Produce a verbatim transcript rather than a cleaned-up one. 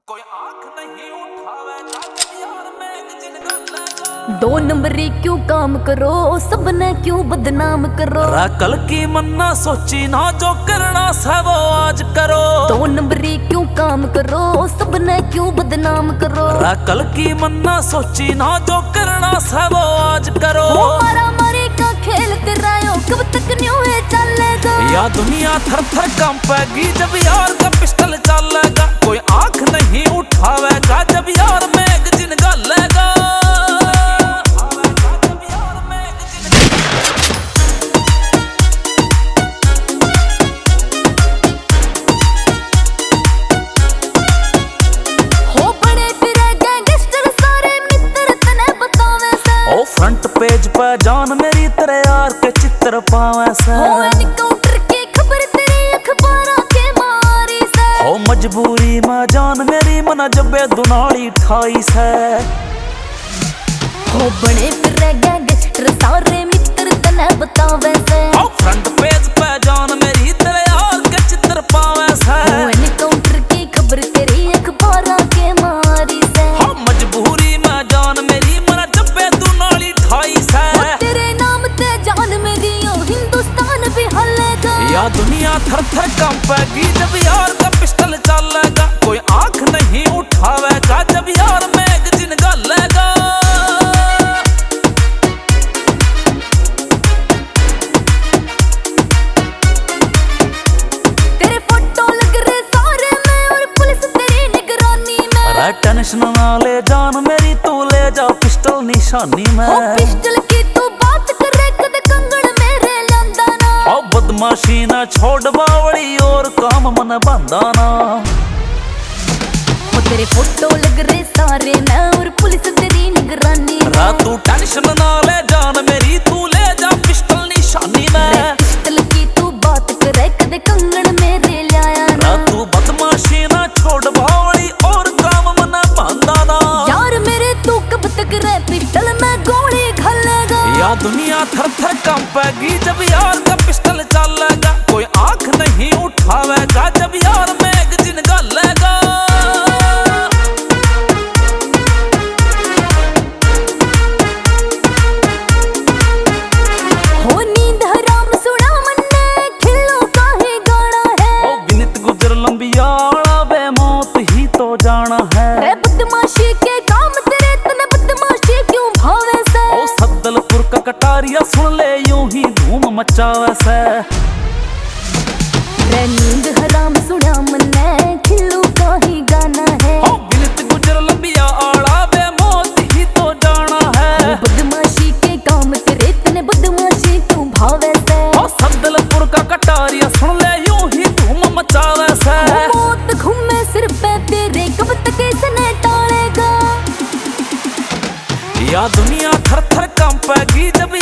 कोई आंख नहीं उठावे यार मैं जिन गल दो नंबरी क्यों काम करो सबने क्यों बदनाम करो। कल की मन्ना सोची ना जो करना है वो आज करो। दो नंबरी क्यों काम करो सबने क्यों बदनाम करो। कल की मन्ना सोची ना जो करना है वो आज करो। मारा मारी का खेल कर रहे हो कब तक न्यू है चलेगा। या दुनिया थर थर कंपेगी जब यार का पिस्टल चलेगा। कोई आंख नहीं उठावेगा जब यार मैगजीन गलेगा। फ्रंट पेज पे जान मेरी तेरे यार के चित्र पावे से। हो एनकाउंटर की खबर तेरी अखबारों के मारी से। हो मजबूरी में जान मेरी मन जबे दुनाली ठाई से। हो बड़े फिर गैंगस्टर सारे मित्र तने बतावे से। हो फ्रंट पेज पे जान मेरी तेरे यार के चित्र पावे से। हो एनकाउंटर की खबर तेरी अखबारों के मारी से। हो मजबूरी में जान मेरी मन जबे दुनाली ठाई से। तेरे नाम ते जान मेरी ओ हिंदुस्तान भी हलेगा। या दुनिया थर थर कंपेगी जब यार का पिस्टल चलेगा। कोई आंख नहीं उठावेगा जब यार मैगजीन गलेगा। तेरे फोटो लग रहे सारे में और पुलिस तेरी निगरानी में। अरे टेंशन ना ले जान मेरी तू ले जा पिस्टल निशानी में। ओ पिस्टल की तू बात करे कद कंगन मेरे लंदा ना। ओ बदमाशी ना छोड़ बावड़ी और काम मन बंदाना। ओ तेरे फोटो लग रहे सारे में और पुलिस तेरी निगरानी में। तू टेंशन ना ले जान मेरी तू ले जा पिस्टल निशानी में। पिस्टल की तू बात करे कद कंगन मेरे लाया ना। तू बदमाशी ना छोड़ बावड़ी और काम मन बंदाना। यार मेरे तू कब तक रह पिस्टल में गोली घलेगा। या दुनिया थर थर कंपेगी जब यार का पिस्टल चलेगा। कोई आंख नहीं उठावेगा जब यार मैगजीन गलेगा। हो नींद हराम सुना मन्ने खिल्लो काहे गाना है। ओ विनित गुजर लंबियाला बे मौत ही तो जाना है। रे बदमाशी के काम तेरे तने बदमाशी क्यों भावे से। ओ सद्दलपुर का कटारिया सुन ले यूं ही धूम मचावे से। रे नींद हराम सुना मन्ने खिल्लो काहे गाना है। ओ विनित गुजर लंबियाला बे मौत ही तो जाना है। बदमाशी के काम तेरे तने बदमाशी क्यों भावे से। ओ सद्दलपुर का कटारिया सुन ले यूं ही धूम मचावे से। मौत घूमे सिर पे तेरे कब तक इसने टालेगा। या दुनिया थर थर कंपेगी जब